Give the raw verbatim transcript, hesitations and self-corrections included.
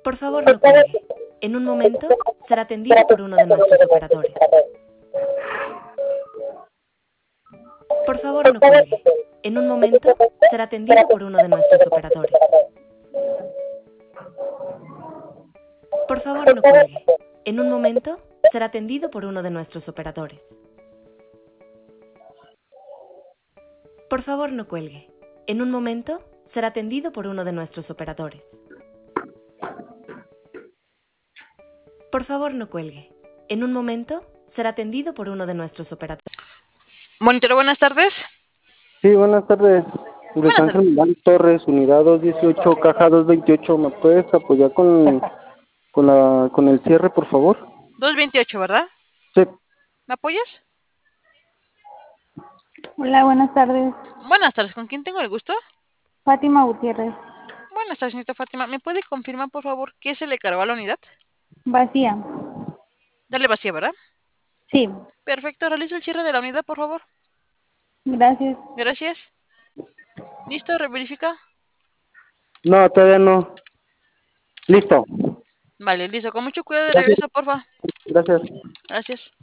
Por favor, no cuelgue. En un momento será atendido por uno de nuestros operadores. Por favor, no cuelgue. En un momento será atendido por uno de nuestros operadores. Por favor, no cuelgue. En un momento será atendido por uno de nuestros operadores. Por favor, no cuelgue. En un momento será atendido por uno de nuestros operadores. Por favor, no cuelgue. En un momento será atendido por uno de nuestros operadores. Monitor, buenas tardes. Sí, buenas tardes. De Buenas San tardes. Germán Torres, unidad dos dieciocho, caja dos veintiocho. ¿Me puedes apoyar con, con, la, con el cierre, por favor? dos veintiocho, ¿verdad? Sí. ¿Me apoyas? Hola, buenas tardes. Buenas tardes. ¿Con quién tengo el gusto? Fátima Gutiérrez. Buenas tardes, señorita Fátima. ¿Me puede confirmar, por favor, qué se le cargó a la unidad? Vacía. Dale vacía, ¿verdad? Sí. Perfecto. Realizo el cierre de la unidad, por favor. Gracias. Gracias. ¿Listo? ¿Reverifica? No, todavía no. Listo. Vale, listo. Con mucho cuidado de Gracias. regreso, porfa. Gracias. Gracias.